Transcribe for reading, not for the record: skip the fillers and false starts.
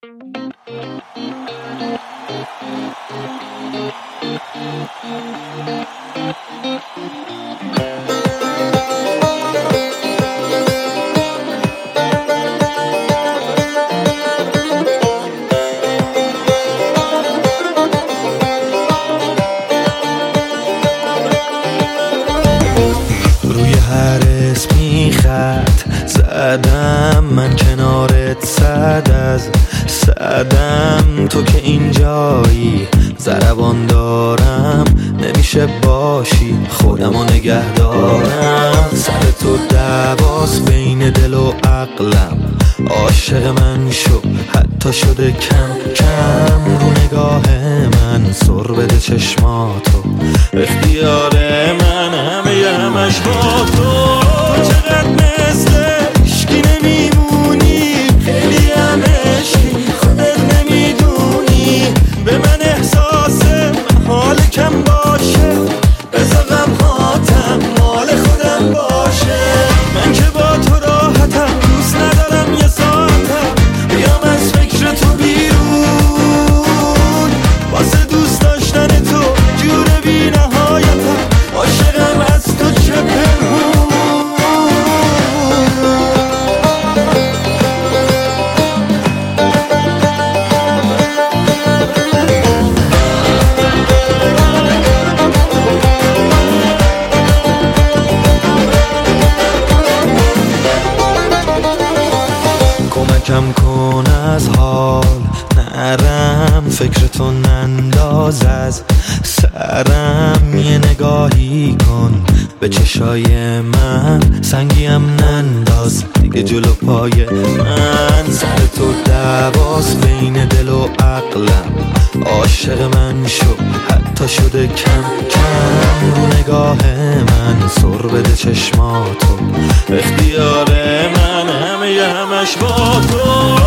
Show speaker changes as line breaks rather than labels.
روی هر اسمی خط زدم، من کنارت صد از صدم. تو که اینجایی ضربان دارم، نمیشه باشی خودمو نگه دارم. سر تو دعواس بین دل و عقلم، عاشق من شو حتی شده کم کم. رو نگاه من سر بده چشماتو، اختیار من همش با تو. چقدر مثل عشقی نمیمونی، خیلی هم عشقی خودت نمیدونی. به من احساس حال کم باشه، بذار غمهاتم مال خودم باشه. من که با تو راحتم، دوست ندارم یه ساعتم بیام از فکر تو بیرون. واسه دوست داشتن تو جور بی نهایتم، عاشقم از تو چه پنهون. کمکم کن از حال نرم، فکرتو ننداز از سرم. یه نگاهی کن به چشای من، سنگیم ننداز دیگه جلو پای من. سر تو دعواس بین دل و عقلم، عاشق من شو حتی شده کم کم. رو نگاه من سر بده چشماتو، اختیار من همش با تو.